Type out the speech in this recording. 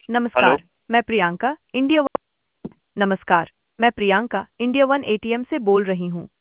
Hello. नमस्कार। मैं Priyanka India one ATM से बोल रही हूँ।